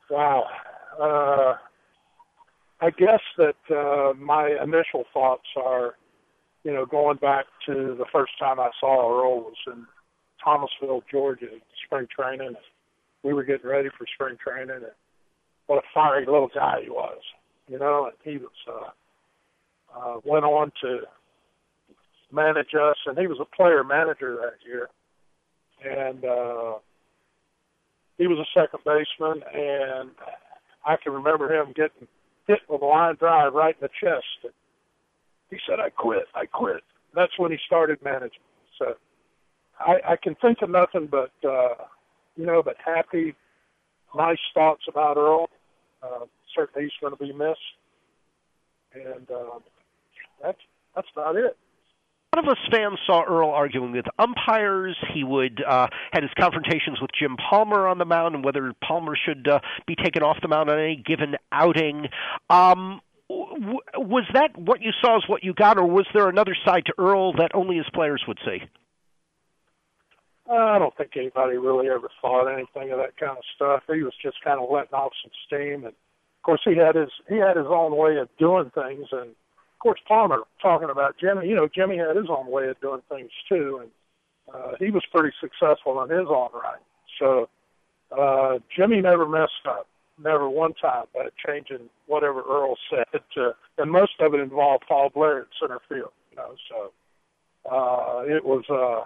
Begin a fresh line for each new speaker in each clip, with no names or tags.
Wow. I guess that my initial thoughts are, going back to the first time I saw Earl was in Thomasville, Georgia, spring training. We were getting ready for spring training, and what a fiery little guy he was, and he was went on to manage us, and he was a player manager that year, and he was a second baseman, and I can remember him getting hit with a line drive right in the chest. He said, I quit. That's when he started managing. So I can think of nothing but, but happy, nice thoughts about Earl. Certainly he's going to be missed. And that's about it.
A lot of us fans saw Earl arguing with umpires. He would had his confrontations with Jim Palmer on the mound and whether Palmer should be taken off the mound on any given outing. Was that what you saw is what you got, or was there another side to Earl that only his players would see?
I don't think anybody really ever thought anything of that kind of stuff. He was just kind of letting off some steam, and of course he had his own way of doing things. And of course Palmer, talking about Jimmy, Jimmy had his own way of doing things too, and he was pretty successful in his own right. So Jimmy never messed up. Never one time by changing whatever Earl said and most of it involved Paul Blair at center field, so it was,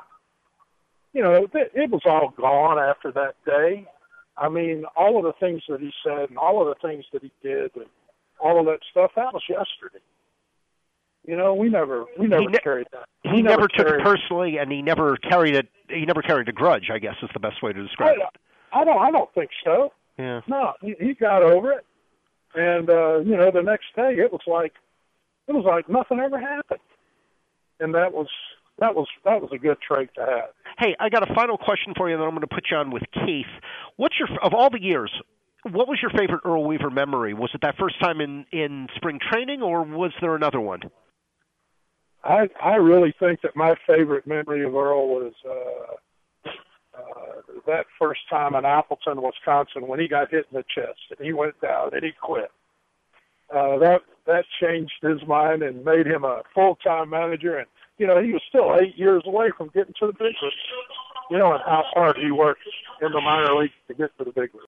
it was all gone after that day. I mean, all of the things that he said and all of the things that he did and all of that stuff, that was yesterday. We never carried that.
He never took it personally, and he never carried it. He never carried a grudge, I guess is the best way to describe it.
I don't think so.
Yeah.
No, he got over it, and the next day it was like nothing ever happened, and that was a good trait to have.
Hey, I got a final question for you, and then I'm going to put you on with Keith. Of all the years, what was your favorite Earl Weaver memory? Was it that first time in spring training, or was there another one?
I really think that my favorite memory of Earl was that first time in Appleton, Wisconsin, when he got hit in the chest and he went down and he quit. That changed his mind and made him a full-time manager. And, he was still 8 years away from getting to the big leagues. And how hard he worked in the minor leagues to get to the big leagues.